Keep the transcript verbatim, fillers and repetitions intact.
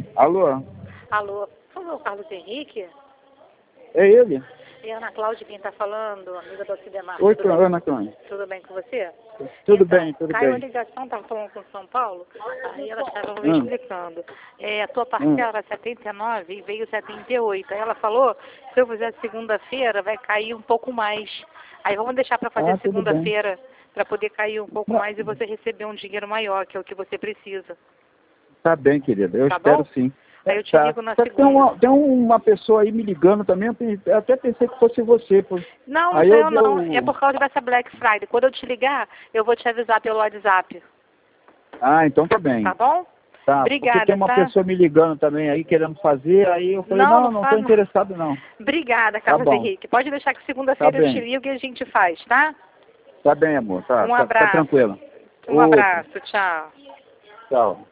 Alô? Alô, por favor, Carlos Henrique? É ele? É a Ana Cláudia quem está falando, amiga do Alcidemar. Oi, Tudo bem? Ana Cláudia. Tudo bem com você? Tudo Então, bem, tudo caiu a bem. ligação, estava falando com São Paulo, aí ela estava me Hum. explicando. É, a tua parcela era setenta e nove e veio setenta e oito. Aí ela falou, se eu fizer segunda-feira, vai cair um pouco mais. Aí vamos deixar para fazer Ah, tudo bem. segunda-feira, para poder cair um pouco Não. mais e você receber um dinheiro maior, que é o que você precisa. Tá bem, querida. Eu Tá espero bom? sim. Aí eu te Tá. ligo na Só que tem segunda. uma, tem uma pessoa aí me ligando também, eu pe- eu até pensei que fosse você. Por... Não, não Aí sou eu, eu não. É eu... por causa dessa Black Friday. Quando eu te ligar, eu vou te avisar pelo WhatsApp. Ah, então tá bem. Tá bom? Tá, porque tem Obrigada, uma tá? pessoa me ligando também aí, querendo fazer, aí eu falei, Não, não, não não estou faz. interessado não. Obrigada, Tá Carlos bom, Henrique. Pode deixar que tá segunda-feira eu te bem. ligo e a gente faz, tá? Tá bem, amor, tá, Um tá, tá abraço. tranquilo. Um Outro, abraço. Tchau. tchau.